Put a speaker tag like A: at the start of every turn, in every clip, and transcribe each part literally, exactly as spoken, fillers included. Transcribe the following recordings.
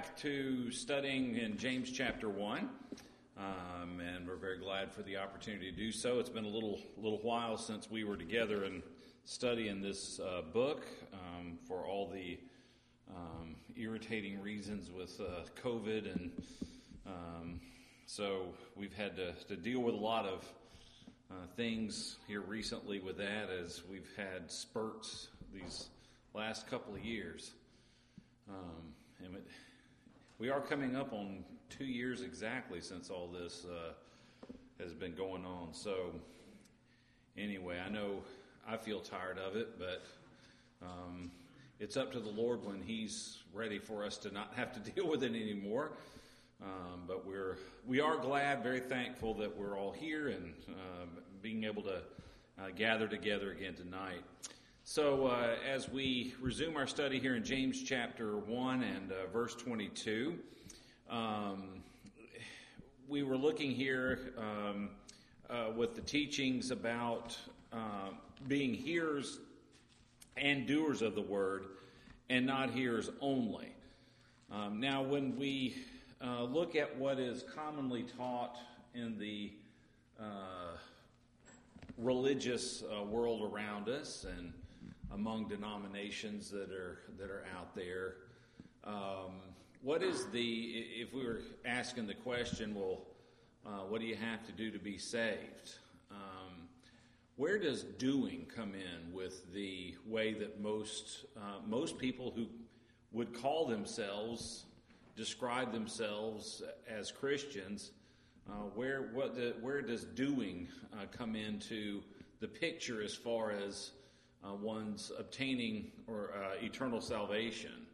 A: back to studying in James chapter one, um, and we're very glad for the opportunity to do so. It's been a little little while since we were together and studying this uh, book um, for all the um, irritating reasons with uh, COVID, and um, so we've had to, to deal with a lot of uh, things here recently with that, as we've had spurts these last couple of years. Um, and it, we are coming up on two years exactly since all this uh, has been going on. So anyway, I know I feel tired of it, but um, it's up to the Lord when He's ready for us to not have to deal with it anymore. Um, but we're we are glad, very thankful that we're all here and uh, being able to uh, gather together again tonight. So uh, as we resume our study here in James chapter one and uh, verse twenty-two, um, we were looking here um, uh, with the teachings about uh, being hearers and doers of the word, and not hearers only. Um, now, when we uh, look at what is commonly taught in the uh, religious uh, world around us and among denominations that are that are out there, um, what is the, if we were asking the question, well, uh, what do you have to do to be saved? Um, where does doing come in with the way that most uh, most people who would call themselves, describe themselves as Christians, uh, where what the, where does doing uh, come into the picture as far as Uh, one's obtaining or uh, eternal salvation?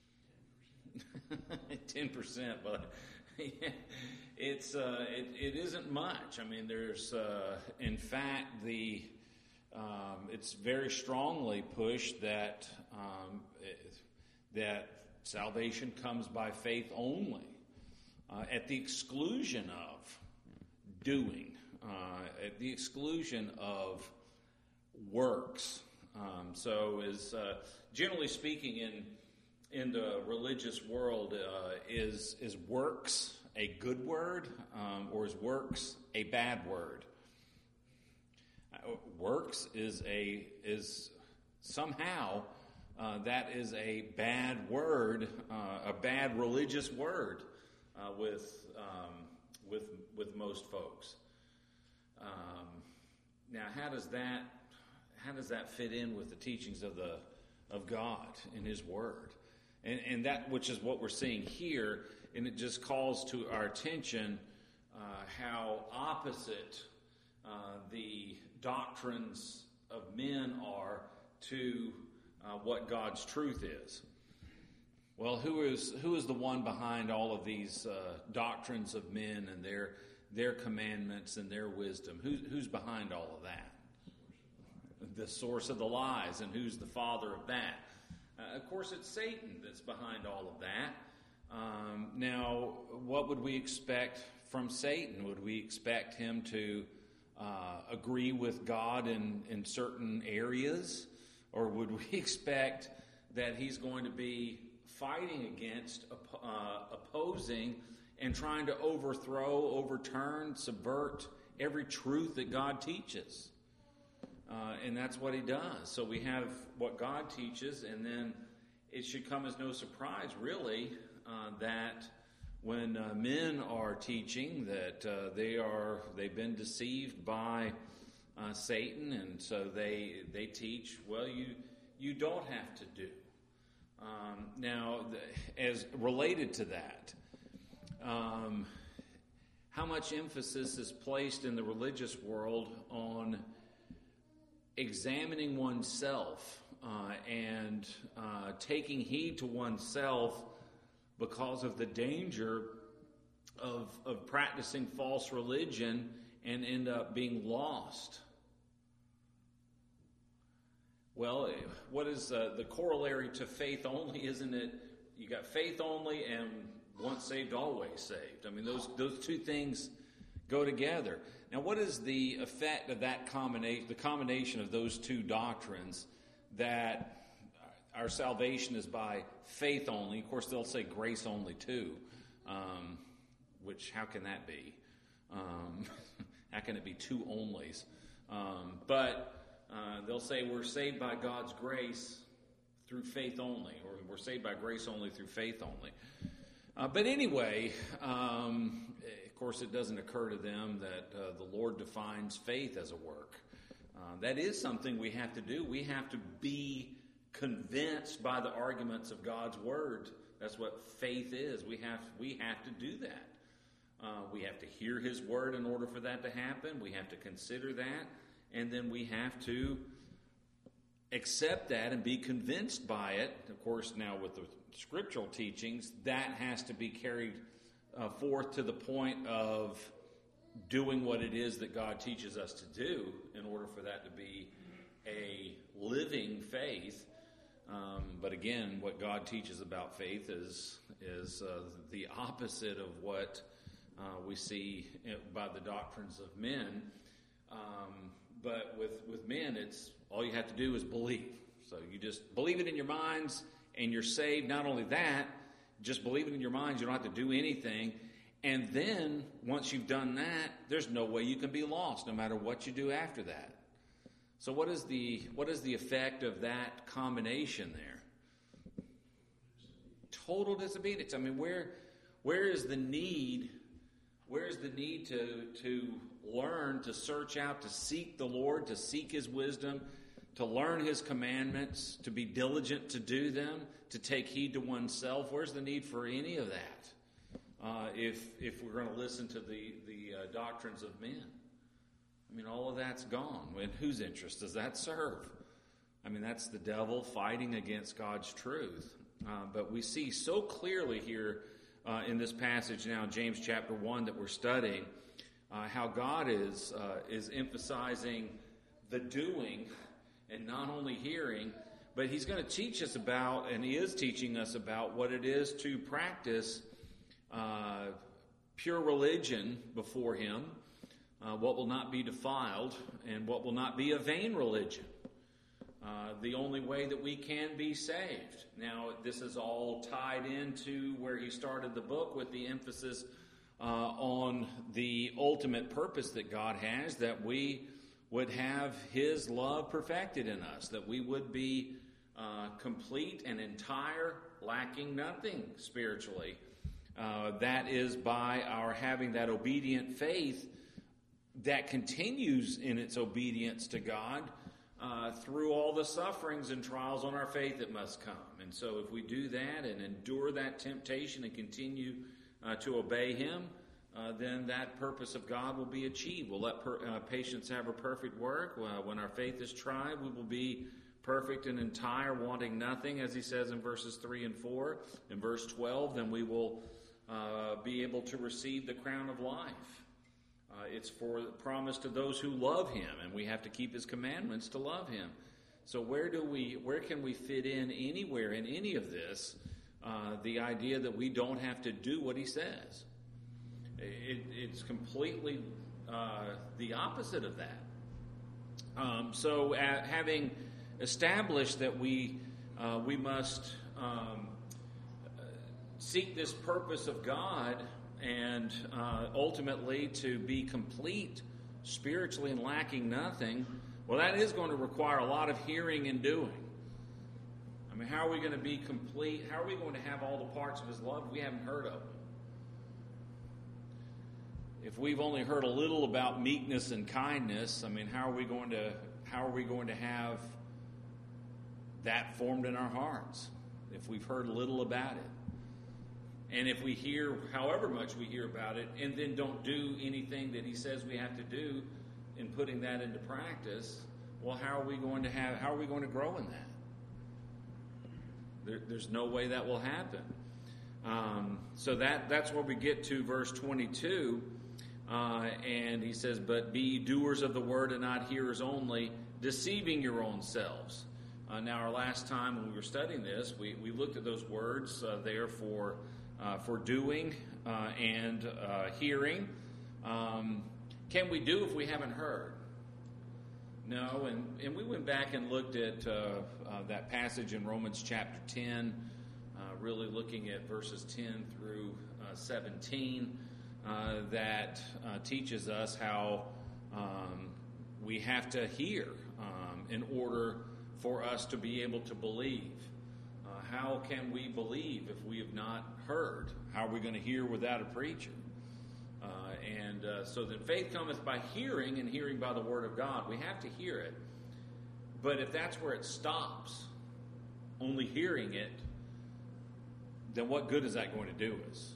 A: Ten percent, but yeah, it's uh, it, it isn't much. I mean, there's uh, in fact the um, it's very strongly pushed that um, it, that salvation comes by faith only, uh, at the exclusion of doing, uh, at the exclusion of works. Um, so, is uh, generally speaking, in in the religious world, uh, is is works a good word, um, or is works a bad word? Uh, works is a is somehow uh, that is a bad word, uh, a bad religious word uh, with um, with with most folks. Um, now, how does that? How does that fit in with the teachings of the of God in His Word? And, and that, which is what we're seeing here, and it just calls to our attention uh, how opposite uh, the doctrines of men are to uh, what God's truth is. Well, who is who is the one behind all of these uh, doctrines of men and their their commandments and their wisdom? Who, who's behind all of that? The source of the lies, and who's the father of that? Uh, of course, it's Satan that's behind all of that. Um, now, what would we expect from Satan? Would we expect him to uh, agree with God in, in certain areas? Or would we expect that he's going to be fighting against, uh, opposing, and trying to overthrow, overturn, subvert every truth that God teaches? Uh, and that's what he does. So we have what God teaches, and then it should come as no surprise, really, uh, that when uh, men are teaching that uh, they are they've been deceived by uh, Satan, and so they they teach, well, you you don't have to do. Um, now, the, as related to that, um, how much emphasis is placed in the religious world on examining oneself uh, and uh, taking heed to oneself because of the danger of of practicing false religion and end up being lost. Well, what is uh, the corollary to faith only? Isn't it? You got faith only and once saved, always saved. I mean, those those two things go together. Now, what is the effect of that combination, the combination of those two doctrines that our salvation is by faith only. Of course, they'll say grace only too, um, which how can that be? Um, how can it be two onlys? Um, but uh, they'll say we're saved by God's grace through faith only, or we're saved by grace only through faith only. Uh, but anyway, um, of course, it doesn't occur to them that uh, the Lord defines faith as a work. Uh, that is something we have to do. We have to be convinced by the arguments of God's Word. That's what faith is. We have we have to do that. Uh, we have to hear His Word in order for that to happen. We have to consider that. And then we have to accept that and be convinced by it. Of course, now with the scriptural teachings, that has to be carried uh, forth to the point of doing what it is that God teaches us to do in order for that to be a living faith. Um, but again, what God teaches about faith is is uh, the opposite of what uh, we see by the doctrines of men. Um, but with, with men, it's all you have to do is believe. So you just believe it in your minds and you're saved. Not only that, just believe it in your minds. You don't have to do anything. And then once you've done that, there's no way you can be lost no matter what you do after that. So what is the what is the effect of that combination there? Total disobedience. I mean, where where is the need? Where is the need to to learn, to search out, to seek the Lord, to seek His wisdom, to learn His commandments, to be diligent to do them, to take heed to oneself? Where's the need for any of that? Uh, if if we're going to listen to the the uh, doctrines of men. I mean, all of that's gone. And whose interest does that serve? I mean, that's the devil fighting against God's truth. Uh, but we see so clearly here uh, in this passage now, James chapter one, that we're studying, uh, how God is uh, is emphasizing the doing and not only hearing, but He's going to teach us about, and He is teaching us about, what it is to practice uh, pure religion before Him. Uh, what will not be defiled, and what will not be a vain religion. Uh, the only way that we can be saved. Now, this is all tied into where he started the book with the emphasis uh, on the ultimate purpose that God has, that we would have His love perfected in us, that we would be uh, complete and entire, lacking nothing spiritually. Uh, that is by our having that obedient faith that continues in its obedience to God uh, through all the sufferings and trials on our faith that must come. And so if we do that and endure that temptation and continue uh, to obey Him, uh, then that purpose of God will be achieved. We'll let per- uh, patience have a perfect work. Uh, when our faith is tried, we will be perfect and entire, wanting nothing, as he says in verses three and four. In verse twelve, then we will uh, be able to receive the crown of life. Uh, it's for promise to those who love Him, and we have to keep His commandments to love Him. So where do we, where can we fit in anywhere in any of this? Uh, the idea that we don't have to do what He says. It, it's completely uh, the opposite of that. Um, so, uh, having established that we uh, we must um, seek this purpose of God. And uh, ultimately to be complete spiritually and lacking nothing, well, that is going to require a lot of hearing and doing. I mean, how are we going to be complete? How are we going to have all the parts of His love we haven't heard of them? If we've only heard a little about meekness and kindness, I mean, how are we going to how are we going to have that formed in our hearts if we've heard little about it? And if we hear, however much we hear about it, and then don't do anything that He says we have to do in putting that into practice, well, how are we going to have? How are we going to grow in that? There, there's no way that will happen. Um, so that that's where we get to verse twenty-two, uh, and he says, "But be ye doers of the word and not hearers only, deceiving your own selves." Uh, now, our last time when we were studying this, we we looked at those words uh, there for. Uh, for doing uh, and uh, hearing. Um, can we do if we haven't heard? No, and, and we went back and looked at uh, uh, that passage in Romans chapter ten, uh, really looking at verses ten through uh, seventeen, uh, that uh, teaches us how um, we have to hear um, in order for us to be able to believe. Uh, how can we believe if we have not heard? How are we going to hear without a preacher? Uh, and uh, so that faith cometh by hearing, and hearing by the word of God. We have to hear it. But if that's where it stops, only hearing it, then what good is that going to do us?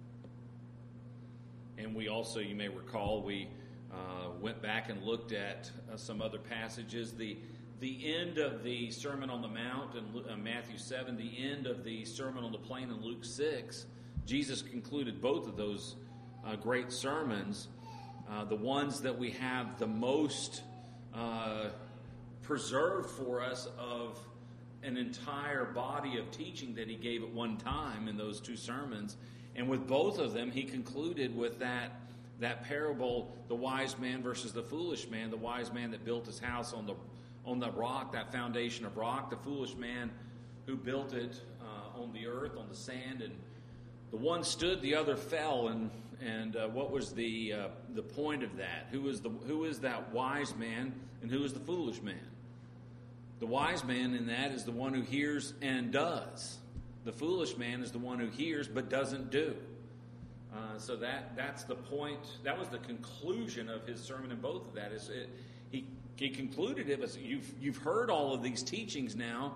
A: And we also, you may recall, we uh, went back and looked at uh, some other passages. The the end of the Sermon on the Mount in uh, Matthew seven, the end of the Sermon on the Plain in Luke six, Jesus concluded both of those Uh, great sermons, uh, the ones that we have the most uh, preserved for us of an entire body of teaching that he gave at one time in those two sermons. And with both of them, he concluded with that that parable, the wise man versus the foolish man, the wise man that built his house on the on the rock, that foundation of rock, the foolish man who built it uh, on the earth, on the sand, and the one stood, the other fell. And And uh, what was the uh, the point of that? Who is the who is that wise man, and who is the foolish man? The wise man in that is the one who hears and does. The foolish man is the one who hears but doesn't do. Uh, so that that's the point. That was the conclusion of his sermon in both of that. Is it, he he concluded it as you've you've heard all of these teachings now.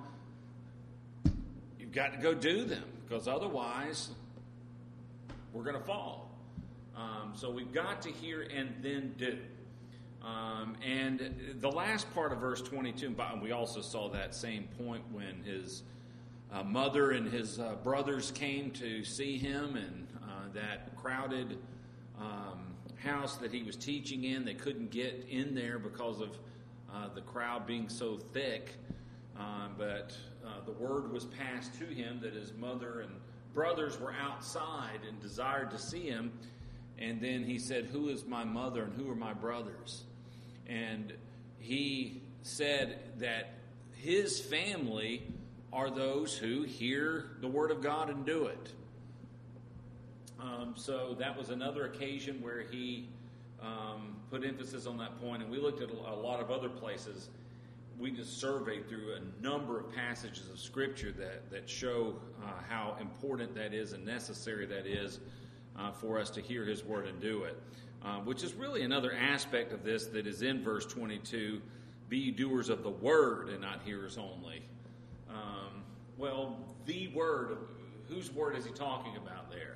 A: You've got to go do them, because otherwise we're going to fall. Um, so we've got to hear and then do. Um, and the last part of verse twenty-two, and we also saw that same point when his uh, mother and his uh, brothers came to see him, and uh, that crowded um, house that he was teaching in, they couldn't get in there because of uh, the crowd being so thick. Uh, but uh, the word was passed to him that his mother and brothers were outside and desired to see him. And then he said, "Who is my mother and who are my brothers?" And he said that his family are those who hear the word of God and do it. Um, so that was another occasion where he um, put emphasis on that point. And we looked at a lot of other places. We just surveyed through a number of passages of Scripture that, that show uh, how important that is and necessary that is Uh, for us to hear his word and do it, uh, which is really another aspect of this that is in verse twenty-two, "Be ye doers of the word and not hearers only." Um, well, the word, whose word is he talking about there?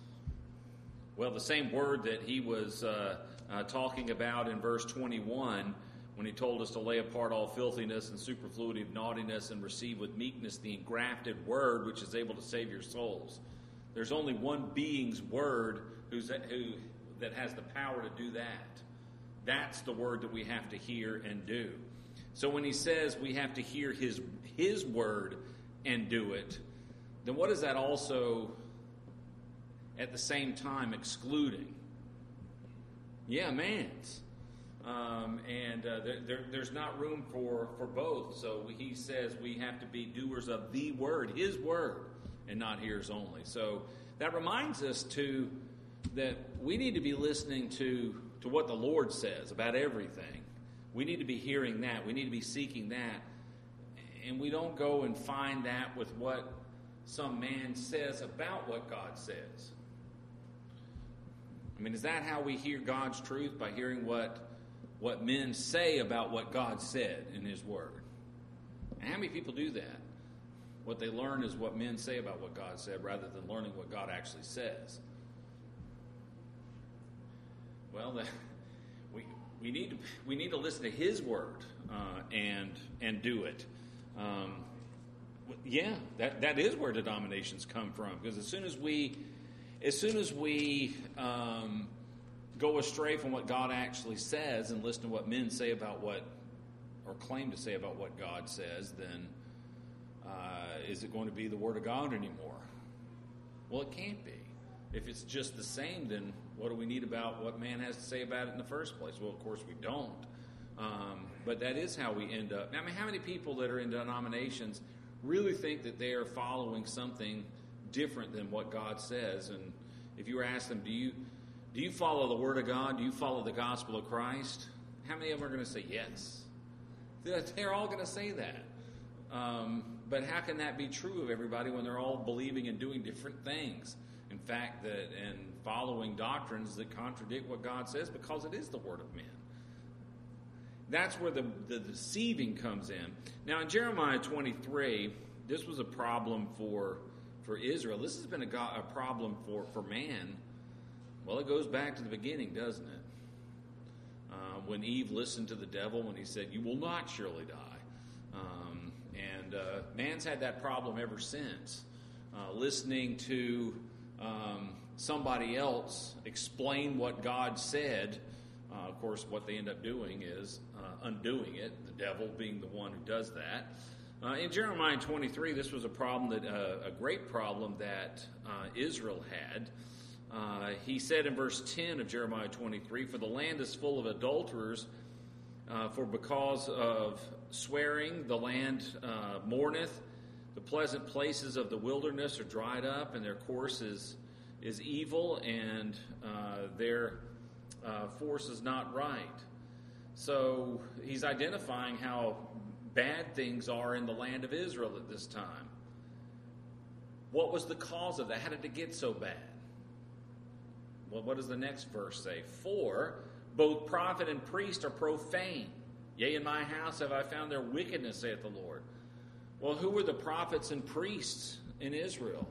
A: Well, the same word that he was uh, uh, talking about in verse twenty-one when he told us to lay apart all filthiness and superfluity of naughtiness and receive with meekness the engrafted word which is able to save your souls. There's only one being's word who's, who that has the power to do that. That's the word that we have to hear and do. So when he says we have to hear his his word and do it, then what is that also at the same time excluding? Yeah, man's. Um, and uh, there, there, there's not room for, for both. So he says we have to be doers of the word, his word, and not hearers only. So that reminds us to that we need to be listening to, to what the Lord says about everything. We need to be hearing that. We need to be seeking that. And we don't go and find that with what some man says about what God says. I mean, is that how we hear God's truth? By hearing what, what men say about what God said in his word? And how many people do that? What they learn is what men say about what God said rather than learning what God actually says. Well, the, we we need to we need to listen to his word uh, and and do it. Um, yeah, that that is where denominations come from, because as soon as we as soon as we um, go astray from what God actually says and listen to what men say about what or claim to say about what God says, then Uh, is it going to be the Word of God anymore? Well, it can't be. If it's just the same, then what do we need about what man has to say about it in the first place? Well, of course we don't. Um, but that is how we end up. I mean, how many people that are in denominations really think that they are following something different than what God says? And if you were asked them, do you do you follow the Word of God? Do you follow the gospel of Christ? How many of them are going to say yes? They're all going to say that. Um, but how can that be true of everybody when they're all believing and doing different things? In fact, that and following doctrines that contradict what God says, because it is the Word of men. That's where the, the deceiving comes in. Now, in Jeremiah twenty-three, this was a problem for for Israel. This has been a, go- a problem for, for man. Well, it goes back to the beginning, doesn't it? Uh, when Eve listened to the devil when he said, "You will not surely die." Um, and uh, man's had that problem ever since. Uh, listening to um, somebody else explain what God said. Uh, of course, what they end up doing is uh, undoing it, the devil being the one who does that. Uh, in Jeremiah twenty-three, this was a problem, that uh, a great problem that uh, Israel had. Uh, he said in verse ten of Jeremiah twenty-three, "For the land is full of adulterers, uh, for because of swearing the land uh, mourneth. The pleasant places of the wilderness are dried up, and their course is, is evil, and uh, their uh, force is not right." So he's identifying how bad things are in the land of Israel at this time. What was the cause of that? How did it get so bad? Well, what does the next verse say? "For both prophet and priest are profane. Yea, in my house have I found their wickedness, saith the Lord." Well, who were the prophets and priests in Israel?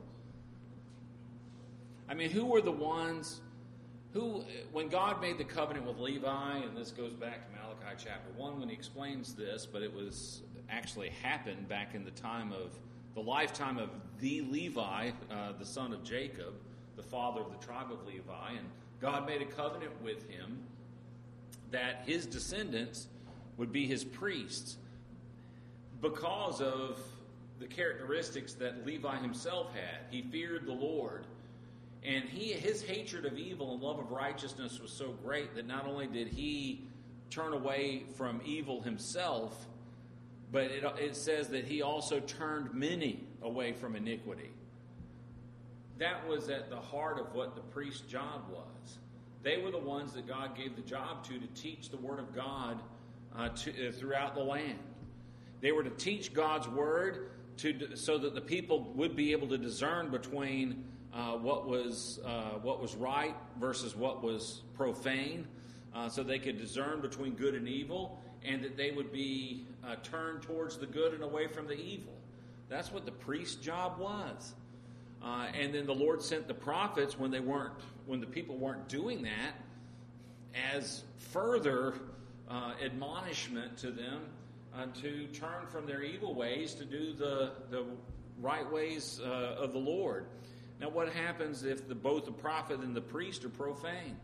A: I mean, who were the ones who, when God made the covenant with Levi, and this goes back to Malachi chapter one when he explains this, but it was actually happened back in the time of, the lifetime of the Levi, uh, the son of Jacob, the father of the tribe of Levi, and God made a covenant with him that his descendants would be his priests because of the characteristics that Levi himself had. He feared the Lord, and he his hatred of evil and love of righteousness was so great that not only did he turn away from evil himself, but it, it says that he also turned many away from iniquity. That was at the heart of what the priest's job was. They were the ones that God gave the job to to teach the Word of God uh, to, uh, throughout the land. They were to teach God's Word to, so that the people would be able to discern between uh, what was uh, what was right versus what was profane, uh, so they could discern between good and evil, and that they would be uh, turned towards the good and away from the evil. That's what the priest's job was. Uh, and then the Lord sent the prophets when they weren't, when the people weren't doing that, as further uh, admonishment to them uh, to turn from their evil ways to do the the right ways uh, of the Lord. Now, what happens if the, both the prophet and the priest are profane?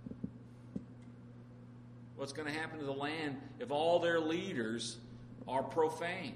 A: What's going to happen to the land if all their leaders are profane?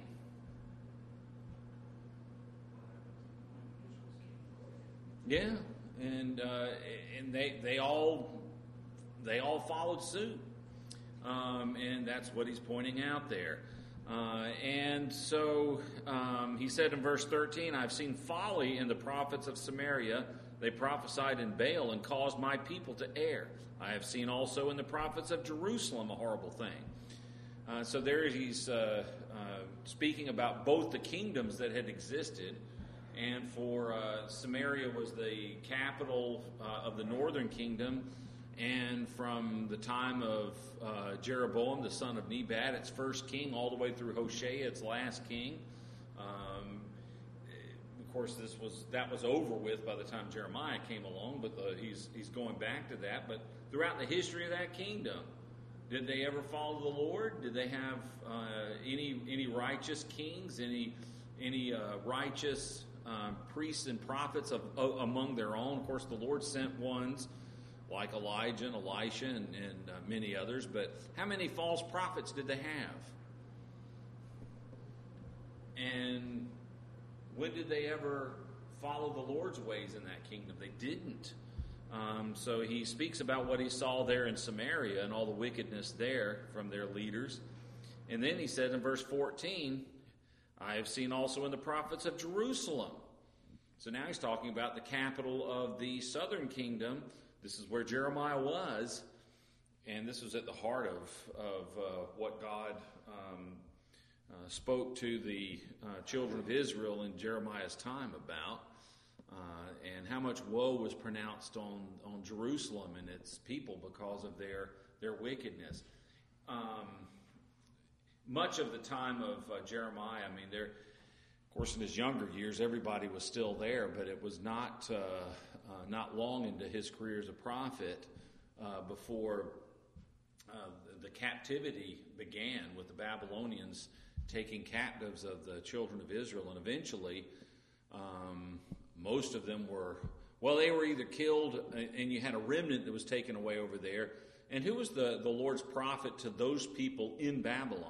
A: Yeah, and uh, and they they all they all followed suit, um, and that's what he's pointing out there. Uh, and so um, he said in verse thirteen, "I've seen folly in the prophets of Samaria. They prophesied in Baal and caused my people to err. I have seen also in the prophets of Jerusalem a horrible thing." Uh, so there he's uh, uh, speaking about both the kingdoms that had existed. And for uh, Samaria was the capital uh, of the northern kingdom, and from the time of uh, Jeroboam, the son of Nebat, its first king, all the way through Hoshea, its last king. Um, of course, this was that was over with by the time Jeremiah came along, but the, he's he's going back to that. But throughout the history of that kingdom, did they ever follow the Lord? Did they have uh, any any righteous kings? Any any uh, righteous Um, priests and prophets of, of, among their own? Of course, the Lord sent ones like Elijah and Elisha and, and uh, many others, but how many false prophets did they have? And when did they ever follow the Lord's ways in that kingdom? They didn't. Um, so he speaks about what he saw there in Samaria and all the wickedness there from their leaders. And then he said in verse fourteen, I have seen also in the prophets of Jerusalem. So now he's talking about the capital of the southern kingdom. This is where Jeremiah was. And this was at the heart of, of uh, what God um, uh, spoke to the uh, children of Israel in Jeremiah's time about. Uh, and how much woe was pronounced on, on Jerusalem and its people because of their, their wickedness. Um, much of the time of uh, Jeremiah, I mean, there, of course, in his younger years, everybody was still there, but it was not uh, uh, not long into his career as a prophet uh, before uh, the captivity began with the Babylonians taking captives of the children of Israel, and eventually um, most of them were, well, they were either killed, and you had a remnant that was taken away over there. And who was the, the Lord's prophet to those people in Babylon?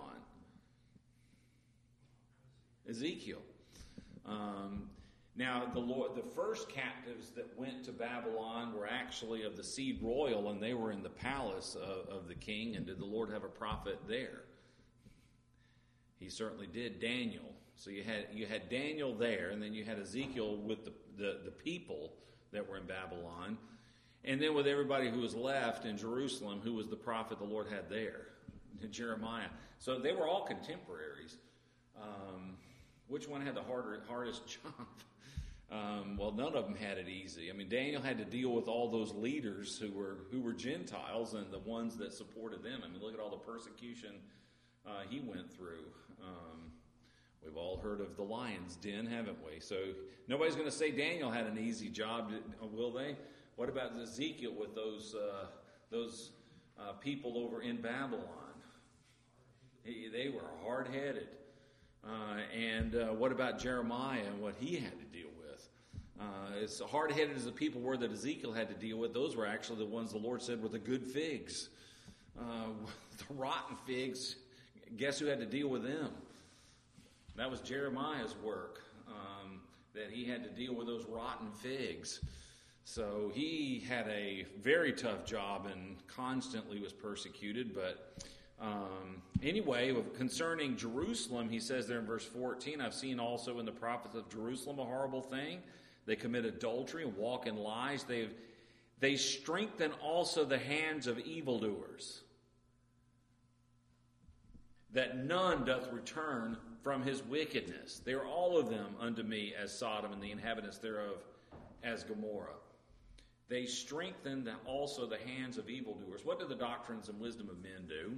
A: Ezekiel. Um, now, the Lord, the first captives that went to Babylon were actually of the seed royal, and they were in the palace of, of the king. And did the Lord have a prophet there? He certainly did. Daniel. So you had you had Daniel there, and then you had Ezekiel with the, the, the people that were in Babylon. And then with everybody who was left in Jerusalem, who was the prophet the Lord had there? Jeremiah. So they were all contemporaries. Um, which one had the harder, hardest job? Um, well, none of them had it easy. I mean, Daniel had to deal with all those leaders who were who were Gentiles and the ones that supported them. I mean, look at all the persecution uh, he went through. Um, we've all heard of the lion's den, haven't we? So nobody's going to say Daniel had an easy job, will they? What about Ezekiel with those uh, those uh, people over in Babylon? He, they were hard-headed. Uh, and uh, what about Jeremiah and what he had to deal with? Uh, as hard-headed as the people were that Ezekiel had to deal with, those were actually the ones the Lord said were the good figs. Uh, the rotten figs, guess who had to deal with them? That was Jeremiah's work, um, that he had to deal with those rotten figs. So he had a very tough job and constantly was persecuted. But um, anyway, concerning Jerusalem, he says there in verse fourteen, I've seen also in the prophets of Jerusalem a horrible thing. They commit adultery and walk in lies. They they strengthen also the hands of evildoers, that none doth return from his wickedness. They are all of them unto me as Sodom, and the inhabitants thereof as Gomorrah. They strengthen the, also the hands of evildoers. What do the doctrines and wisdom of men do?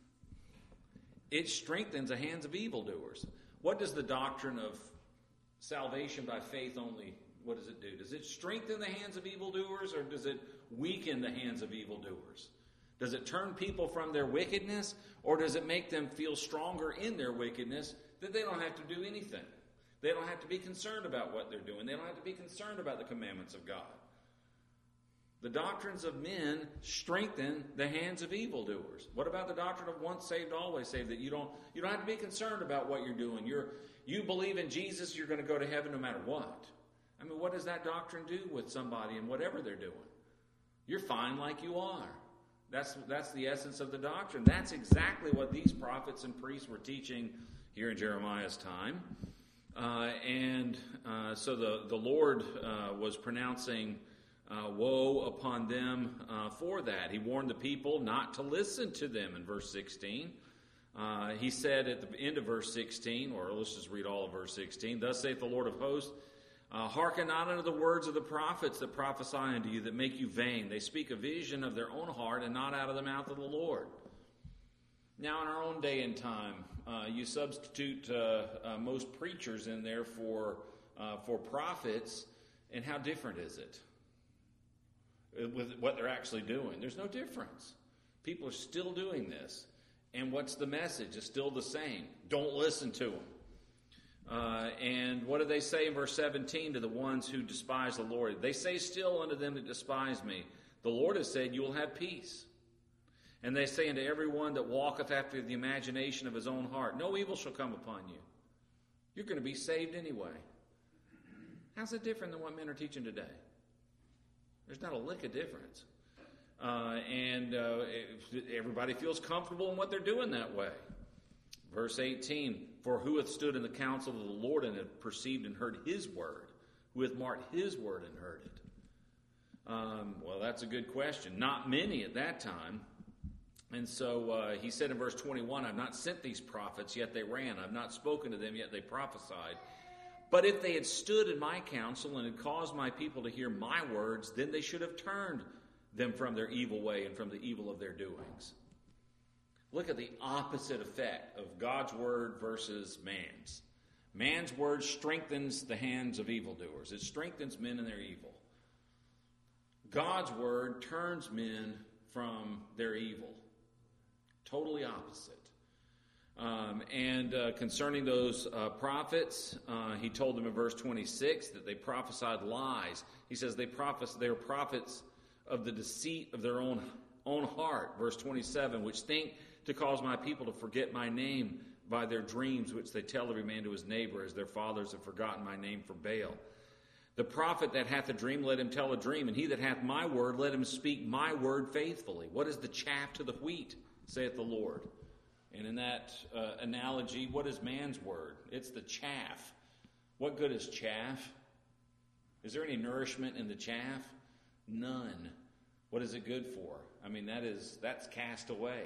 A: It strengthens the hands of evildoers. What does the doctrine of salvation by faith only, what does it do? Does it strengthen the hands of evildoers, or does it weaken the hands of evildoers? Does it turn people from their wickedness, or does it make them feel stronger in their wickedness that they don't have to do anything? They don't have to be concerned about what they're doing. They don't have to be concerned about the commandments of God. The doctrines of men strengthen the hands of evildoers. What about the doctrine of once saved, always saved? That you don't you don't have to be concerned about what you're doing. You're you believe in Jesus, you're going to go to heaven no matter what. I mean, what does that doctrine do with somebody and whatever they're doing? You're fine like you are. That's that's the essence of the doctrine. That's exactly what these prophets and priests were teaching here in Jeremiah's time. Uh, and uh, so the, the Lord uh, was pronouncing uh, woe upon them uh, for that. He warned the people not to listen to them in verse sixteen. Uh, he said at the end of verse sixteen, or let's just read all of verse sixteen, thus saith the Lord of hosts, Uh, hearken not unto the words of the prophets that prophesy unto you, that make you vain. They speak a vision of their own heart, and not out of the mouth of the Lord. Now, in our own day and time, uh, you substitute uh, uh, most preachers in there for uh, for prophets, and how different is it with what they're actually doing? There's no difference. People are still doing this, and what's the message? It's still the same. Don't listen to them. Uh, and what do they say in verse seventeen to the ones who despise the Lord? They say still unto them that despise me, the Lord has said, you will have peace. And they say unto every one that walketh after the imagination of his own heart, no evil shall come upon you. You're going to be saved anyway. How's it different than what men are teaching today? There's not a lick of difference. Uh, and uh, everybody feels comfortable in what they're doing that way. Verse eighteen, for who hath stood in the counsel of the Lord and hath perceived and heard his word? Who hath marked his word and heard it? Um, well, that's a good question. Not many at that time. And so uh, he said in verse twenty-one, I've not sent these prophets, yet they ran. I've not spoken to them, yet they prophesied. But if they had stood in my counsel and had caused my people to hear my words, then they should have turned them from their evil way and from the evil of their doings. Look at the opposite effect of God's word versus man's. Man's word strengthens the hands of evildoers. It strengthens men in their evil. God's word turns men from their evil. Totally opposite. Um, and uh, concerning those uh, prophets, uh, he told them in verse twenty-six that they prophesied lies. He says they prophes- they were prophets of the deceit of their own, own heart. Verse twenty-seven, which think to cause my people to forget my name by their dreams, which they tell every man to his neighbor, as their fathers have forgotten my name for Baal. The prophet that hath a dream, let him tell a dream, and he that hath my word, let him speak my word faithfully. What is the chaff to the wheat, saith the Lord? And in that uh, analogy, what is man's word? It's the chaff. What good is chaff? Is there any nourishment in the chaff? None. What is it good for? I mean, that is that's cast away.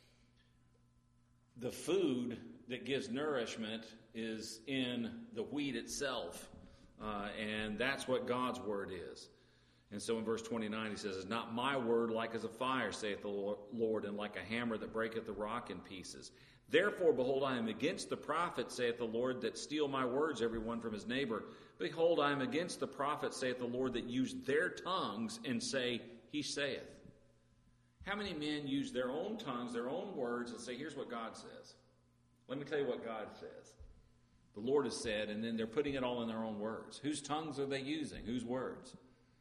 A: The food that gives nourishment is in the wheat itself, uh, and that's what God's word is. And so in verse twenty-nine he says, is not my word like as a fire, saith the Lord, and like a hammer that breaketh the rock in pieces? Therefore, behold, I am against the prophets, saith the Lord, that steal my words, every one from his neighbor. Behold, I am against the prophets, saith the Lord, that use their tongues and say, he saith. How many men use their own tongues, their own words, and say, here's what God says? Let me tell you what God says. The Lord has said, and then they're putting it all in their own words. Whose tongues are they using? Whose words?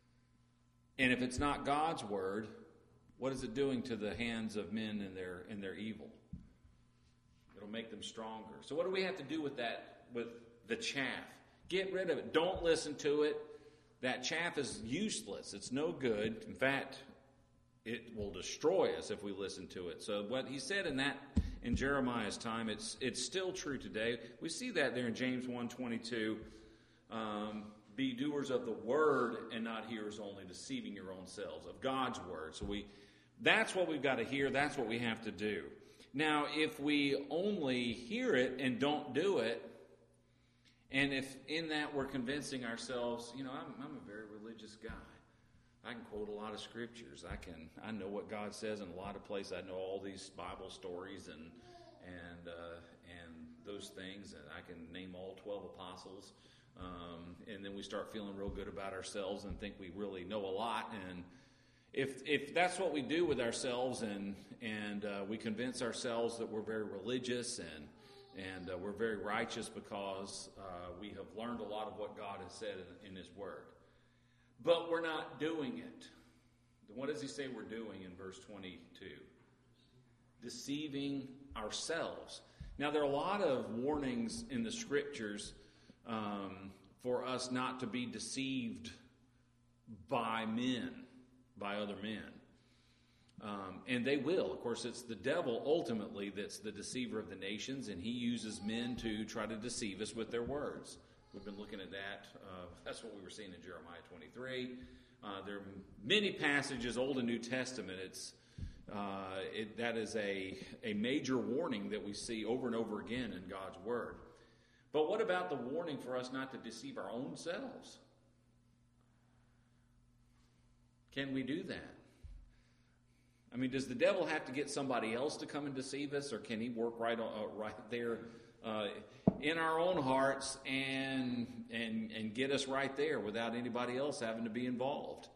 A: And if it's not God's word, what is it doing to the hands of men in their in their evil? It'll make them stronger. So what do we have to do with that, with the chaff? Get rid of it. Don't listen to it. That chaff is useless. It's no good. In fact, it will destroy us if we listen to it. So what he said in that in Jeremiah's time, it's it's still true today. We see that there in James one twenty-two. Um, Be doers of the word and not hearers only, deceiving your own selves, of God's word. So we, that's what we've got to hear. That's what we have to do. Now, if we only hear it and don't do it, and if in that we're convincing ourselves, you know, I'm, I'm a very religious guy. I can quote a lot of scriptures. I can, I know what God says in a lot of places. I know all these Bible stories and and uh, and those things, and I can name all twelve apostles. Um, and then we start feeling real good about ourselves and think we really know a lot. And if if that's what we do with ourselves, and and uh, we convince ourselves that we're very religious and and uh, we're very righteous because uh, we have learned a lot of what God has said in, in His Word, but we're not doing it. What does He say we're doing in verse twenty-two? Deceiving ourselves. Now, there are a lot of warnings in the Scriptures Um, for us not to be deceived by men, by other men. Um, and they will. Of course, it's the devil ultimately that's the deceiver of the nations, and he uses men to try to deceive us with their words. We've been looking at that. Uh, that's what we were seeing in Jeremiah twenty-three. Uh, there are many passages, Old and New Testament. It's uh, it, that is a, a major warning that we see over and over again in God's Word. But what about the warning for us not to deceive our own selves? Can we do that? I mean, does the devil have to get somebody else to come and deceive us, or can he work right on, uh, right there uh, in our own hearts and and and get us right there without anybody else having to be involved?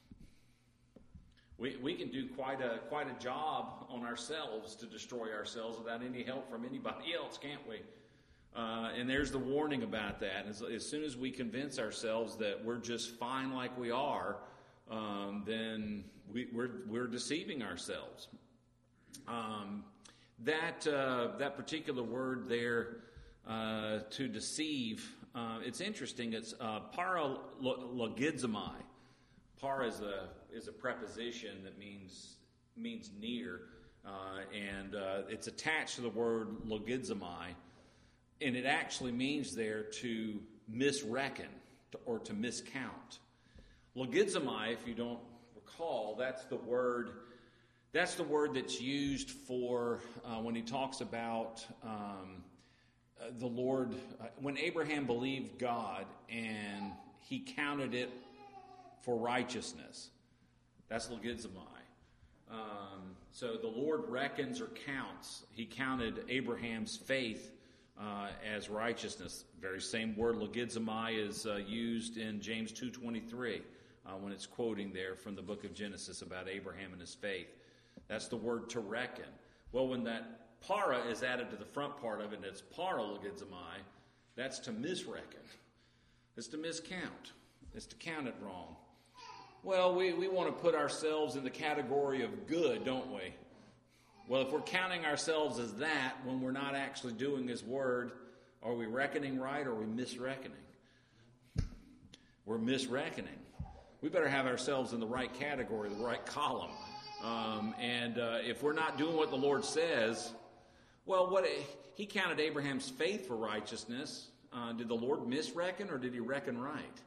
A: We we can do quite a quite a job on ourselves to destroy ourselves without any help from anybody else, can't we? Uh, and there's the warning about that. As, as soon as we convince ourselves that we're just fine like we are, um, then we, we're we're deceiving ourselves. Um, that uh, that particular word there, uh, to deceive, uh, it's interesting. It's uh, paralogizomai, Para is a is a preposition that means means near, uh, and uh, it's attached to the word logizomai, and it actually means there to misreckon to, or to miscount. Logizomai, if you don't recall, that's the word. That's the word that's used for uh, when he talks about um, uh, the Lord. Uh, when Abraham believed God and he counted it for righteousness. That's logizomai. Um, so the Lord reckons or counts. He counted Abraham's faith uh, as righteousness. Very same word logizomai is uh, used in James two twenty-three uh, when it's quoting there from the book of Genesis about Abraham and his faith. That's the word to reckon. Well, when that para is added to the front part of it, and it's para logizomai, that's to misreckon. It's to miscount. It's to count it wrong. Well, we, we want to put ourselves in the category of good, don't we? Well, if we're counting ourselves as that when we're not actually doing His word, are we reckoning right or are we misreckoning? We're misreckoning. We better have ourselves in the right category, the right column. Um, and uh, if we're not doing what the Lord says, well, what He counted Abraham's faith for righteousness. Uh, did the Lord misreckon or did He reckon right?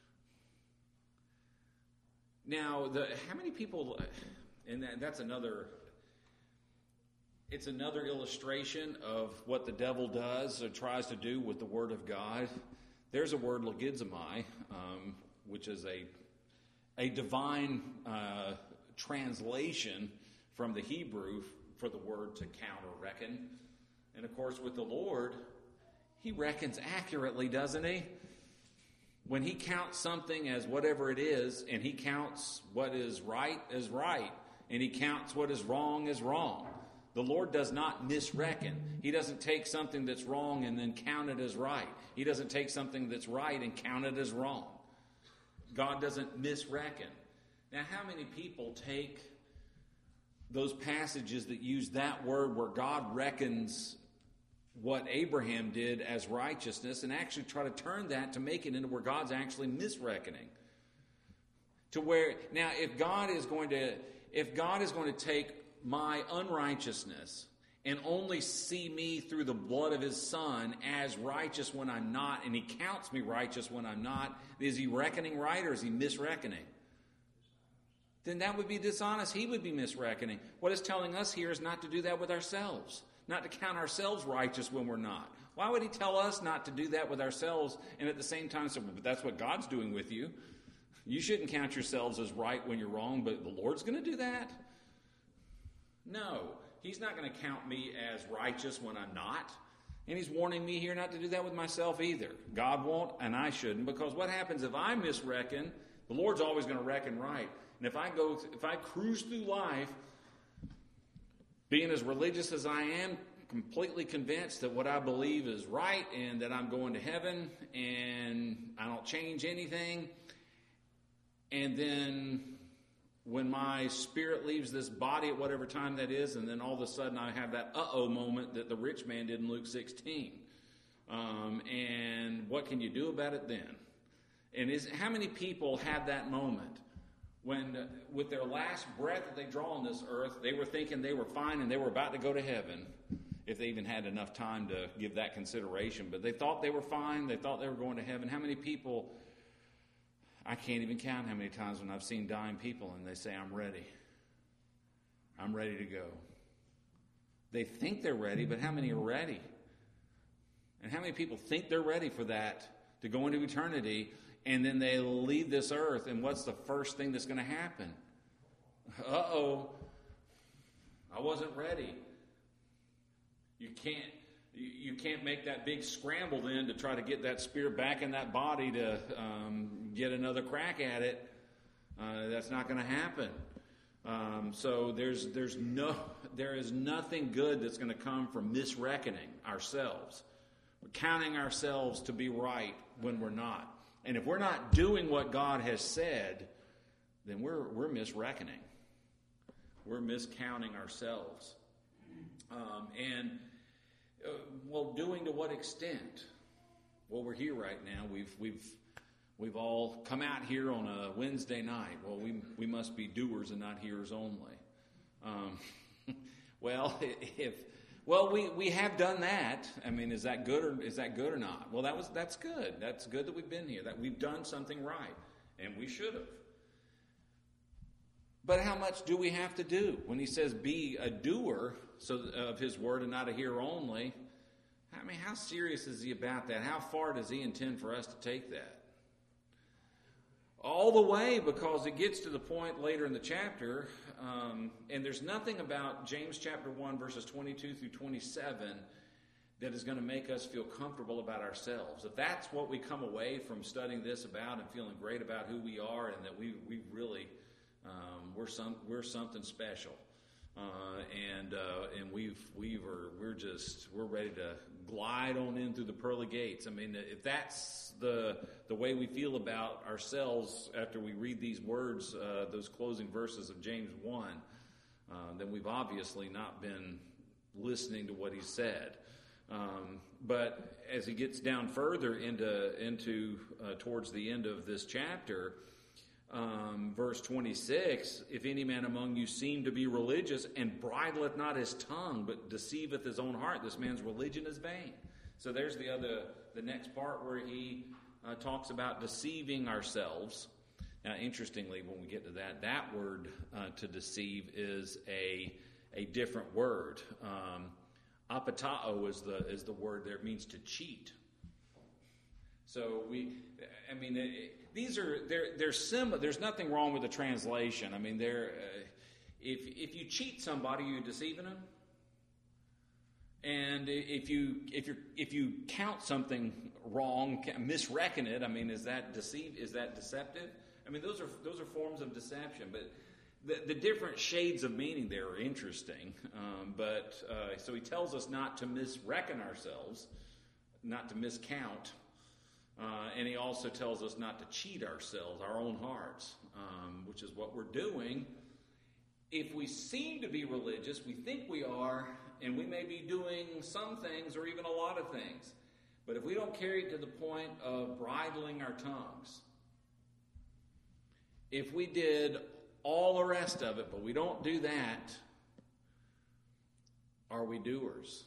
A: Now, the, how many people, and that, that's another, it's another illustration of what the devil does or tries to do with the Word of God. There's a word, logizomai, um, which is a, a divine uh, translation from the Hebrew for the word to count or reckon. And of course, with the Lord, He reckons accurately, doesn't He? When He counts something as whatever it is, and He counts what is right as right, and He counts what is wrong as wrong. The Lord does not misreckon. He doesn't take something that's wrong and then count it as right. He doesn't take something that's right and count it as wrong. God doesn't misreckon. Now, how many people take those passages that use that word where God reckons what Abraham did as righteousness and actually try to turn that to make it into where God's actually misreckoning? To where, now, if God is going to, if God is going to take my unrighteousness and only see me through the blood of His Son as righteous when I'm not, and He counts me righteous when I'm not, is He reckoning right or is He misreckoning? Then that would be dishonest. He would be misreckoning. What it's telling us here is not to do that with ourselves, not to count ourselves righteous when we're not. Why would He tell us not to do that with ourselves and at the same time say, but that's what God's doing with you? You shouldn't count yourselves as right when you're wrong, but the Lord's going to do that? No, He's not going to count me as righteous when I'm not. And He's warning me here not to do that with myself either. God won't, and I shouldn't, because what happens if I misreckon? The Lord's always going to reckon right. And if I go, if I cruise through life, being as religious as I am, completely convinced that what I believe is right and that I'm going to heaven and I don't change anything, and then when my spirit leaves this body at whatever time that is, and then all of a sudden I have that uh-oh moment that the rich man did in Luke sixteen. Um, and what can you do about it then? And is how many people had that moment when, uh, with their last breath that they draw on this earth, they were thinking they were fine and they were about to go to heaven, if they even had enough time to give that consideration. But they thought they were fine. They thought they were going to heaven. How many people, I can't even count how many times when I've seen dying people and they say, I'm ready. I'm ready to go. They think they're ready, but how many are ready? And how many people think they're ready for that, to go into eternity, and then they leave this earth, and what's the first thing that's going to happen? Uh-oh, I wasn't ready. You can't you can't make that big scramble then to try to get that spirit back in that body to um, get another crack at it. Uh, that's not going to happen. Um, so there's there's no there is nothing good that's going to come from misreckoning ourselves. We're counting ourselves to be right when we're not. And if we're not doing what God has said, then we're we're misreckoning. We're miscounting ourselves. Um, and, uh, well, doing to what extent? Well, we're here right now. We've we've We've all come out here on a Wednesday night. Well, we we must be doers and not hearers only. Um, well, if well, we, we have done that. I mean, is that good or is that good or not? Well, that was that's good. That's good that we've been here. That we've done something right, and we should have. But how much do we have to do? When he says be a doer so of his word and not a hearer only, I mean, how serious is he about that? How far does he intend for us to take that? All the way, because it gets to the point later in the chapter, um, and there's nothing about James chapter one, verses twenty-two through twenty-seven that is going to make us feel comfortable about ourselves. If that's what we come away from studying this about and feeling great about who we are and that we we really, um, we're some we're something special. Uh, and uh, and we've we've are we're just we're ready to glide on in through the pearly gates. I mean, if that's the the way we feel about ourselves after we read these words, uh, those closing verses of James one, uh, then we've obviously not been listening to what he said. Um, but as he gets down further into into uh, towards the end of this chapter. Um, verse twenty-six, if any man among you seem to be religious and bridleth not his tongue, but deceiveth his own heart, this man's religion is vain. So there's the other, the next part where he uh, talks about deceiving ourselves. Now, interestingly, when we get to that, that word uh, to deceive is a a different word. Um, apatao is the is the word there. It means to cheat. So we, I mean, it, these are they're they're similar. There's nothing wrong with the translation. I mean, they're uh, if if you cheat somebody, you're deceiving them. And if you if you if you count something wrong, misreckon it. I mean, is that deceive? Is that deceptive? I mean, those are those are forms of deception. But the the different shades of meaning there are interesting. Um, but uh, so he tells us not to misreckon ourselves, not to miscount. Uh, and he also tells us not to cheat ourselves, our own hearts, um, which is what we're doing. If we seem to be religious, we think we are, and we may be doing some things or even a lot of things. But if we don't carry it to the point of bridling our tongues, if we did all the rest of it, but we don't do that, are we doers?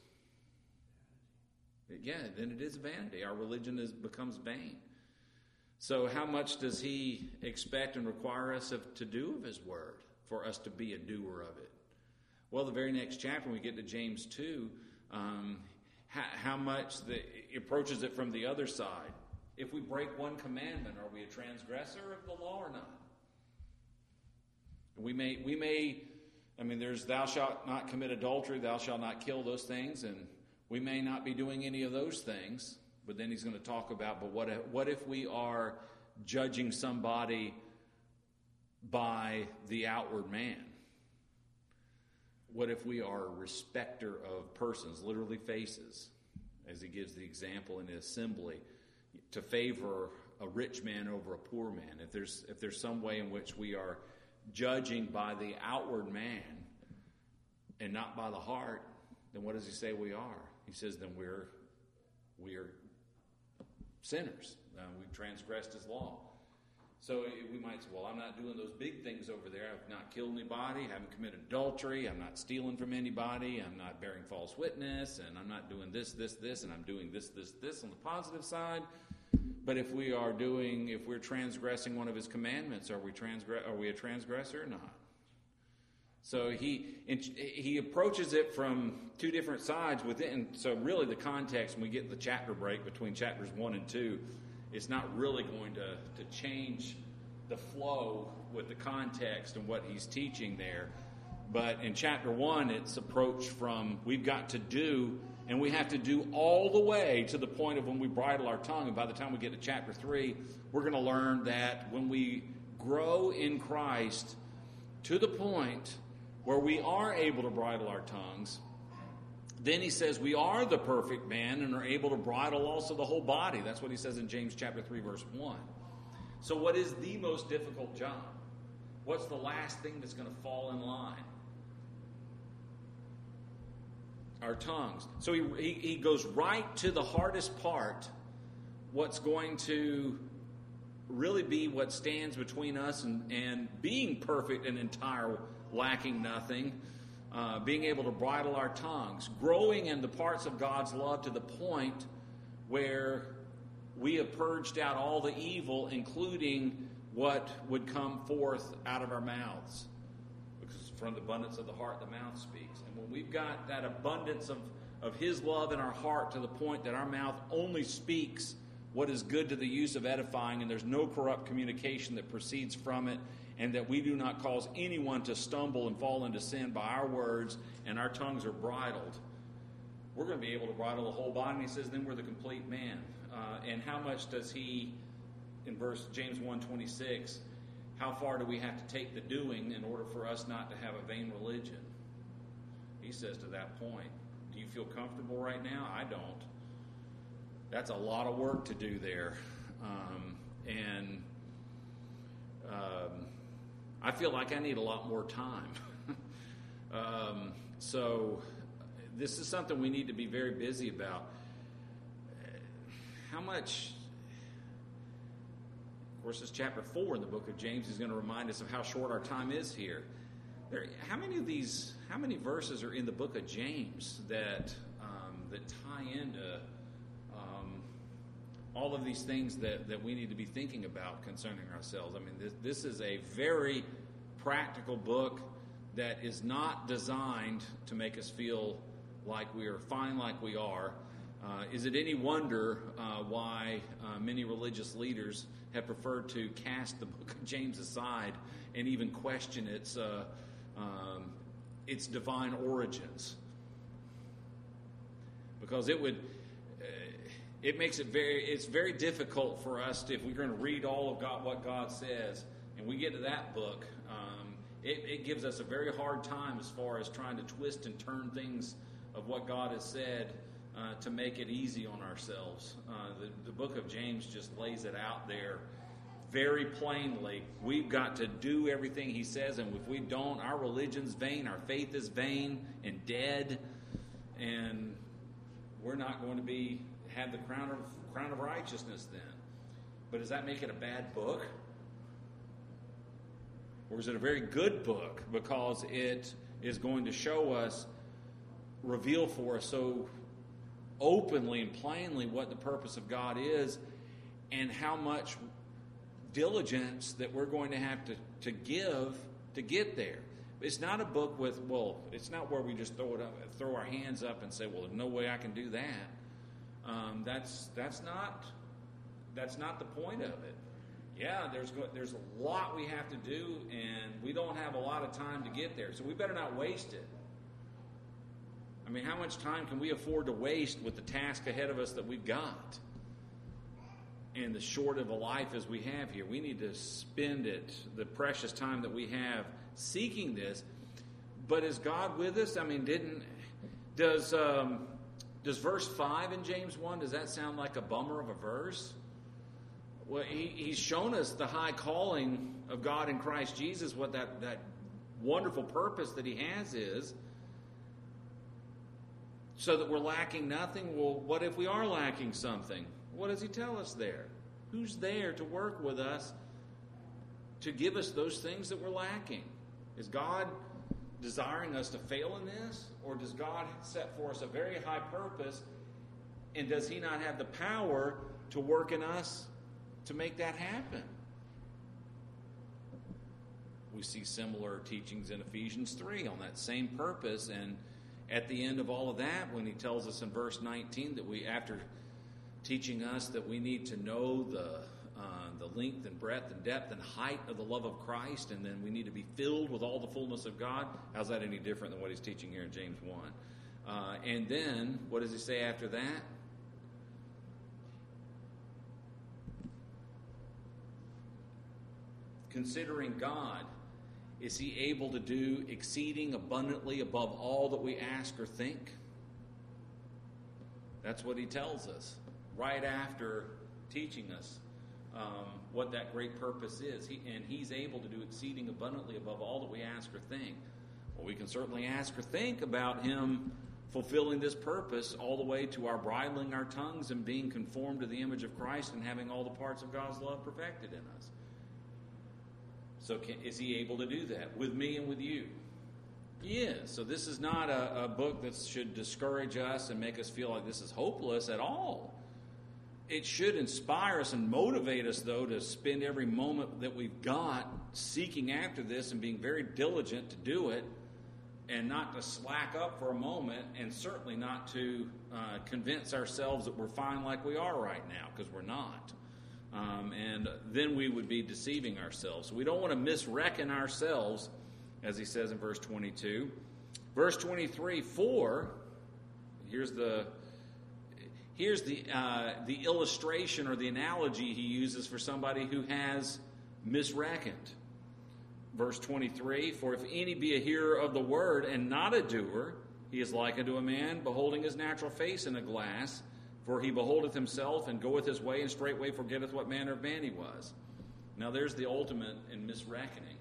A: Yeah, then it is vanity. Our religion is becomes vain. So how much does he expect and require us of, to do of his word for us to be a doer of it? Well, the very next chapter, when we get to James two, um, how, how much the, it approaches it from the other side. If we break one commandment, are we a transgressor of the law or not? We may, we may, I mean, there's thou shalt not commit adultery, thou shalt not kill, those things, and we may not be doing any of those things, but then he's going to talk about, but what if, what if we are judging somebody by the outward man? What if we are a respecter of persons, literally faces, as he gives the example in the assembly, to favor a rich man over a poor man? If there's if there's some way in which we are judging by the outward man and not by the heart, then what does he say we are? He says, then we're we are sinners. Uh, we've transgressed his law. So we might say, well, I'm not doing those big things over there. I've not killed anybody. I haven't committed adultery. I'm not stealing from anybody. I'm not bearing false witness. And I'm not doing this, this, this. And I'm doing this, this, this on the positive side. But if we are doing, if we're transgressing one of his commandments, are we transgress, are we a transgressor or not? So he he approaches it from two different sides within. So really the context, when we get the chapter break between chapters one and two, it's not really going to, to change the flow with the context and what he's teaching there. But in chapter one, it's approached from we've got to do, and we have to do all the way to the point of when we bridle our tongue. And by the time we get to chapter three, we're going to learn that when we grow in Christ to the point where we are able to bridle our tongues, then he says we are the perfect man and are able to bridle also the whole body. That's what he says in James chapter three, verse one. So what is the most difficult job? What's the last thing that's going to fall in line? Our tongues. So he, he, he goes right to the hardest part, what's going to really be what stands between us and, and being perfect and entire, lacking nothing, uh, being able to bridle our tongues, growing in the parts of God's love to the point where we have purged out all the evil, including what would come forth out of our mouths. Because from the abundance of the heart, the mouth speaks. And when we've got that abundance of, of His love in our heart to the point that our mouth only speaks what is good to the use of edifying, and there's no corrupt communication that proceeds from it, and that we do not cause anyone to stumble and fall into sin by our words, and our tongues are bridled, we're going to be able to bridle the whole body. And he says, then we're the complete man. Uh, and how much does he, in verse James one twenty-six, how far do we have to take the doing in order for us not to have a vain religion? He says to that point, do you feel comfortable right now? I don't. That's a lot of work to do there. Um, and um, I feel like I need a lot more time. um, so this is something we need to be very busy about. How much, of course, it's chapter four in the book of James. He's going to remind us of how short our time is here. There, how many of these, how many verses are in the book of James that um, that tie into um, all of these things that, that we need to be thinking about concerning ourselves? I mean, this, this is a very practical book that is not designed to make us feel like we are fine like we are. Uh, is it any wonder uh, why uh, many religious leaders have preferred to cast the book of James aside and even question its uh, um, its divine origins? Because it would uh, it makes it very it's very difficult for us to, if we're going to read all of God, what God says, and we get to that book, um, it, it gives us a very hard time as far as trying to twist and turn things of what God has said Uh, to make it easy on ourselves. Uh, the, the book of James just lays it out there very plainly. We've got to do everything he says, and if we don't, our religion's vain, our faith is vain and dead, and we're not going to be have the crown of crown of righteousness then. But does that make it a bad book? Or is it a very good book because it is going to show us, reveal for us so openly and plainly what the purpose of God is and how much diligence that we're going to have to, to give to get there. It's not a book with, well, it's not where we just throw it up, throw our hands up and say, well, there's no way I can do that. Um, that's that's not that's not the point of it. Yeah, there's there's a lot we have to do, and we don't have a lot of time to get there, so we better not waste it. I mean, how much time can we afford to waste with the task ahead of us that we've got? And the short of a life as we have here, we need to spend it, the precious time that we have, seeking this. But is God with us? I mean, didn't does um, does verse five in James one, does that sound like a bummer of a verse? Well, he, he's shown us the high calling of God in Christ Jesus, what that, that wonderful purpose that he has is, so that we're lacking nothing. Well, what if we are lacking something? What does he tell us there? Who's there to work with us to give us those things that we're lacking? Is God desiring us to fail in this? Or does God set for us a very high purpose, and does he not have the power to work in us to make that happen? We see similar teachings in Ephesians three on that same purpose, and at the end of all of that, when he tells us in verse nineteen that we, after teaching us that we need to know the uh, the length and breadth and depth and height of the love of Christ, and then we need to be filled with all the fullness of God, how's that any different than what he's teaching here in James one? Uh, and then, what does he say after that? Considering God, is he able to do exceeding abundantly above all that we ask or think? That's what he tells us right after teaching us um, what that great purpose is. He, and he's able to do exceeding abundantly above all that we ask or think. Well, we can certainly ask or think about him fulfilling this purpose all the way to our bridling our tongues and being conformed to the image of Christ and having all the parts of God's love perfected in us. So can, is he able to do that with me and with you? He is. So this is not a, a book that should discourage us and make us feel like this is hopeless at all. It should inspire us and motivate us, though, to spend every moment that we've got seeking after this and being very diligent to do it, and not to slack up for a moment, and certainly not to uh, convince ourselves that we're fine like we are right now, because we're not. Um, and then we would be deceiving ourselves. So we don't want to misreckon ourselves, as he says in verse twenty-two. Verse twenty-three, for, here's the here's the uh, the illustration or the analogy he uses for somebody who has misreckoned. Verse twenty-three, for if any be a hearer of the word and not a doer, he is like unto a man beholding his natural face in a glass. For he beholdeth himself and goeth his way, and straightway forgetteth what manner of man he was. Now there's the ultimate in misreckoning.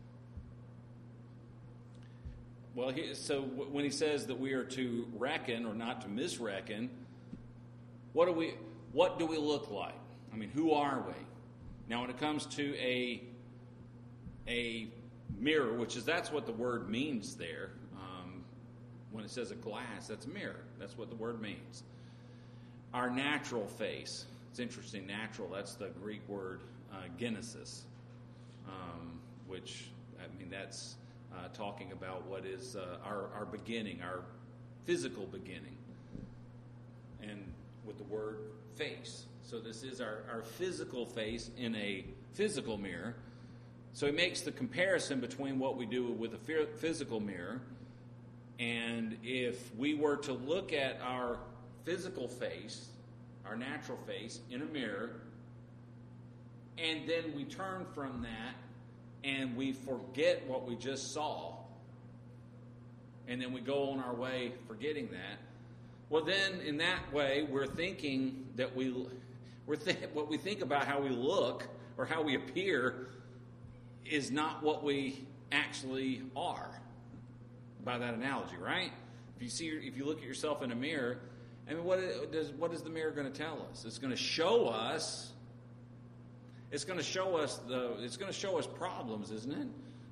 A: Well, he, so when he says that we are to reckon or not to misreckon, what do we what do we look like? I mean, who are we? Now, when it comes to a a mirror, which is that's what the word means there. Um, when it says a glass, that's a mirror. That's what the word means. Our natural face. It's interesting. Natural. That's the Greek word uh, genesis, um, which I mean that's uh, talking about what is uh, our our beginning, our physical beginning, and with the word face. So this is our our physical face in a physical mirror. So he makes the comparison between what we do with a physical mirror, and if we were to look at our physical face, our natural face, in a mirror, and then we turn from that and we forget what we just saw, and then we go on our way forgetting that, well then in that way we're thinking that we, we're th- what we think about how we look or how we appear is not what we actually are, by that analogy, right? If you see, if you look at yourself in a mirror, I mean, what does what is the mirror going to tell us? It's going to show us. It's going to show us the. It's going to show us problems, isn't it?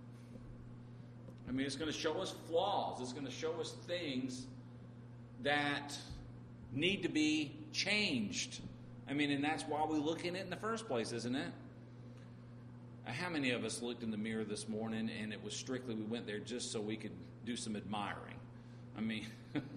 A: I mean, it's going to show us flaws. It's going to show us things that need to be changed. I mean, and that's why we look in it in the first place, isn't it? How many of us looked in the mirror this morning and it was strictly we went there just so we could do some admiring? I mean,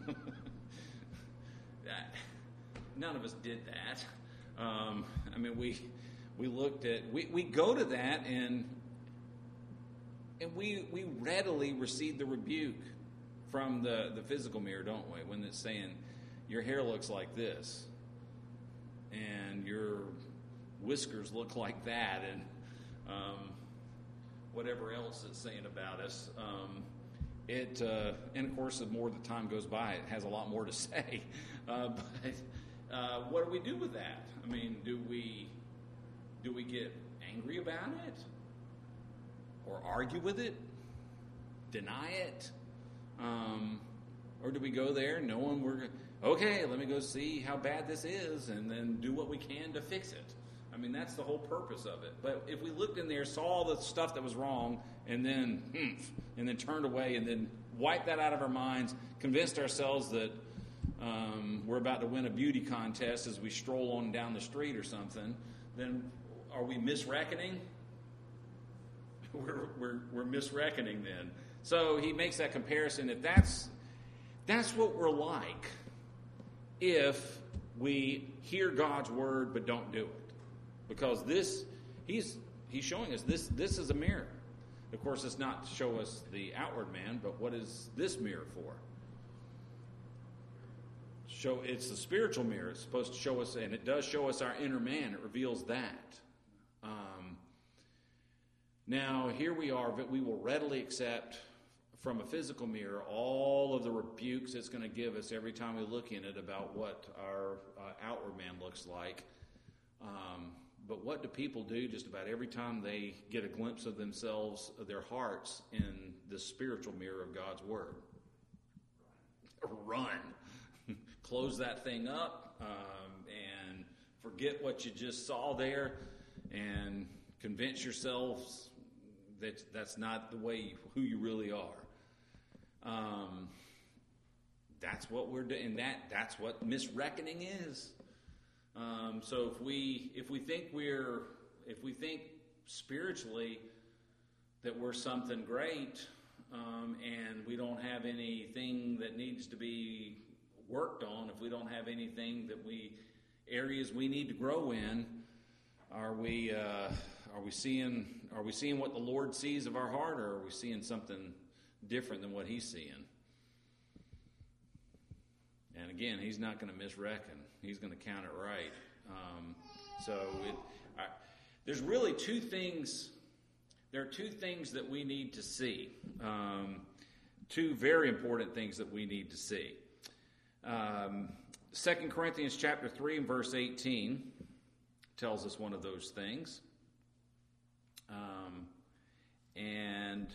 A: none of us did that. Um, I mean, we we looked at we, we go to that and and we we readily receive the rebuke from the, the physical mirror, don't we? When it's saying your hair looks like this and your whiskers look like that, and Um, whatever else it's saying about us. Um, it uh, and of course, the more the time goes by, it has a lot more to say. Uh, but uh, what do we do with that? I mean, do we do we get angry about it, or argue with it, deny it, um, or do we go there knowing we're okay? Let me go see how bad this is, and then do what we can to fix it. I mean, that's the whole purpose of it. But if we looked in there, saw the stuff that was wrong, and then humph, and then turned away, and then wiped that out of our minds, convinced ourselves that um, we're about to win a beauty contest as we stroll on down the street or something, then are we misreckoning? we're, we're, we're misreckoning then. So he makes that comparison. If that's that's what we're like if we hear God's word but don't do it. Because this, he's he's showing us this this is a mirror. Of course, it's not to show us the outward man, but what is this mirror for? Show it's the spiritual mirror. It's supposed to show us, and it does show us our inner man. It reveals that. Um, now, here we are, but we will readily accept from a physical mirror all of the rebukes it's going to give us every time we look in it about what our uh, outward man looks like. Um, But what do people do just about every time they get a glimpse of themselves, of their hearts, in the spiritual mirror of God's Word? run. Close that thing up um, and forget what you just saw there and convince yourselves that that's not the way, who you really are. Um, that's what we're doing. That that's what misreckoning is. Um, so if we if we think we're if we think spiritually that we're something great, um, and we don't have anything that needs to be worked on, if we don't have anything that we areas we need to grow in, are we uh, are we seeing are we seeing what the Lord sees of our heart, or are we seeing something different than what He's seeing? And again, He's not going to misreckon. He's going to count it right. Um, so it, I, there's really two things. There are two things that we need to see. Um, two very important things that we need to see. Um, Second Corinthians chapter three and verse eighteen tells us one of those things. Um, and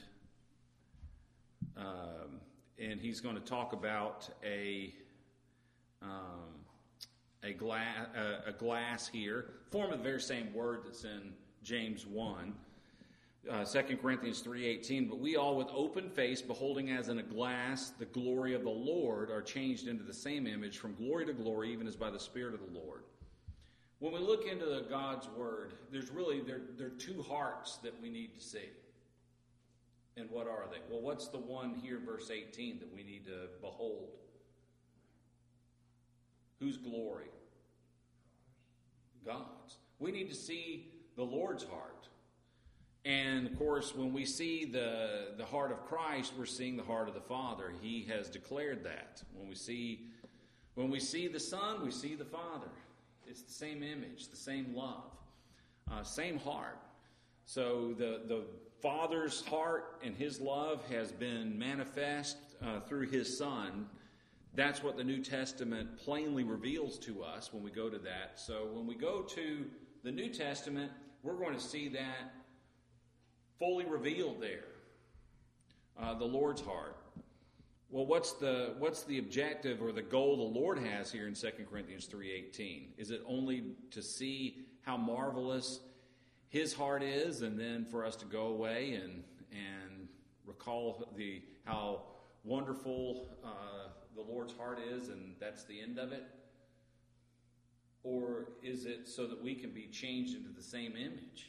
A: um, and he's going to talk about a um, a glass a, a glass here, form of the very same word that's in James one. Uh, Second Corinthians three eighteen, but we all with open face, beholding as in a glass the glory of the Lord, are changed into the same image from glory to glory, even as by the Spirit of the Lord. When we look into the God's Word, there's really, there, there are two hearts that we need to see. And what are they? Well, what's the one here in verse eighteen that we need to behold? Whose glory? God's. We need to see the Lord's heart. And, of course, when we see the, the heart of Christ, we're seeing the heart of the Father. He has declared that. When we see, when we see the Son, we see the Father. It's the same image, the same love, uh, same heart. So the, the Father's heart and His love has been manifest uh, through His Son. That's what the New Testament plainly reveals to us when we go to that. So when we go to the New Testament, we're going to see that fully revealed there, uh, the Lord's heart. Well, what's the what's the objective or the goal the Lord has here in Second Corinthians three eighteen? Is it only to see how marvelous His heart is, and then for us to go away and and recall the how wonderful uh, the Lord's heart is, and that's the end of it? Or is it so that we can be changed into the same image?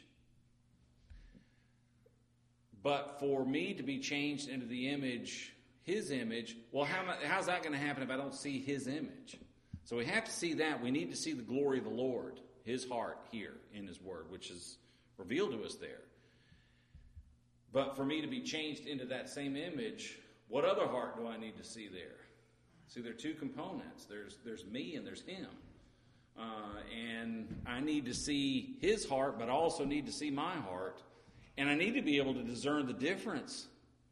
A: But for me to be changed into the image, His image, well, how, how's that going to happen if I don't see His image? So we have to see that. We need to see the glory of the Lord, His heart here in His Word, which is revealed to us there. But for me to be changed into that same image, what other heart do I need to see there? See, there are two components. There's, there's me and there's Him. Uh, and I need to see His heart, but I also need to see my heart. And I need to be able to discern the difference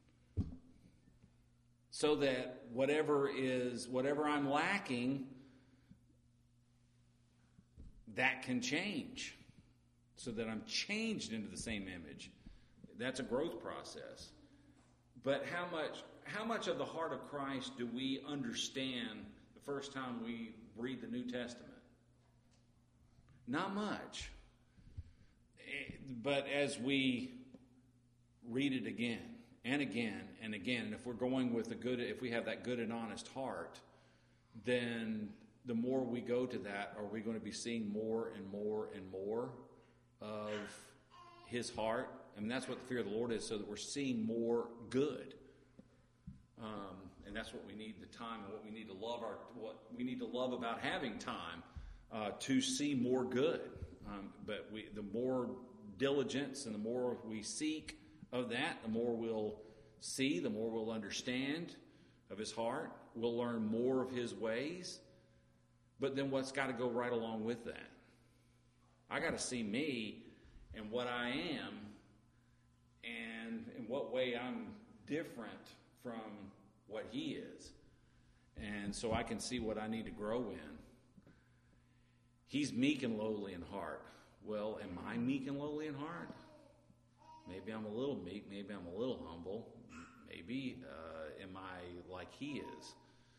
A: so that whatever is, whatever I'm lacking, that can change so that I'm changed into the same image. That's a growth process. But how much, how much of the heart of Christ do we understand the first time we read the New Testament? Not much. But as we read it again and again and again, and if we're going with a good, if we have that good and honest heart, then the more we go to that, are we going to be seeing more and more and more of His heart? I mean, that's what the fear of the Lord is, so that we're seeing more good. Um, and that's what we need the time, and what we need to love our, what we need to love about having time uh, to see more good. Um, but we, the more diligence and the more we seek of that, the more we'll see, the more we'll understand of His heart. We'll learn more of His ways. But then what's got to go right along with that? I got to see me and what I am, and in what way I'm different from what He is. And so I can see what I need to grow in. He's meek and lowly in heart. Well, am I meek and lowly in heart? Maybe I'm a little meek. Maybe I'm a little humble. Maybe uh, am I like He is?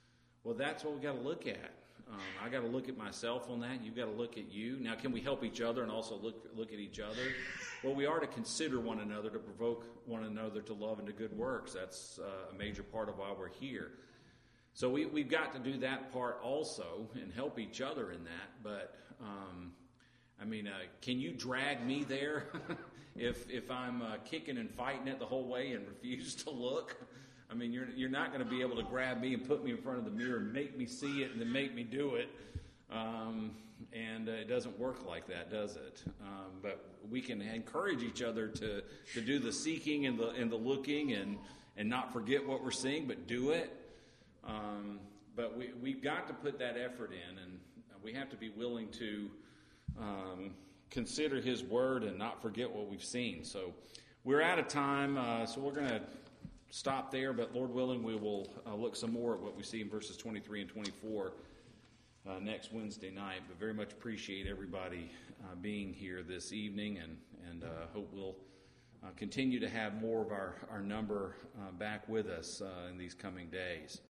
A: Well, that's what we got to look at. Um, I got to look at myself on that. You've got to look at you. Now, can we help each other and also look look at each other? Well, we are to consider one another, to provoke one another to love and to good works. That's uh, a major part of why we're here. So we, we've got to do that part also and help each other in that. But, um, I mean, uh, can you drag me there if if I'm uh, kicking and fighting it the whole way and refuse to look? I mean, you're you're not going to be able to grab me and put me in front of the mirror and make me see it and then make me do it. Um, and uh, it doesn't work like that, does it? Um, but we can encourage each other to, to do the seeking and the and the looking and, and not forget what we're seeing, but do it. Um, but we, we've got to put that effort in, and we have to be willing to um, consider His Word and not forget what we've seen. So we're out of time, uh, so we're going to stop there, but Lord willing, we will uh, look some more at what we see in verses twenty-three and twenty-four uh, next Wednesday night. But very much appreciate everybody uh, being here this evening, and, and uh, hope we'll uh, continue to have more of our, our number uh, back with us uh, in these coming days.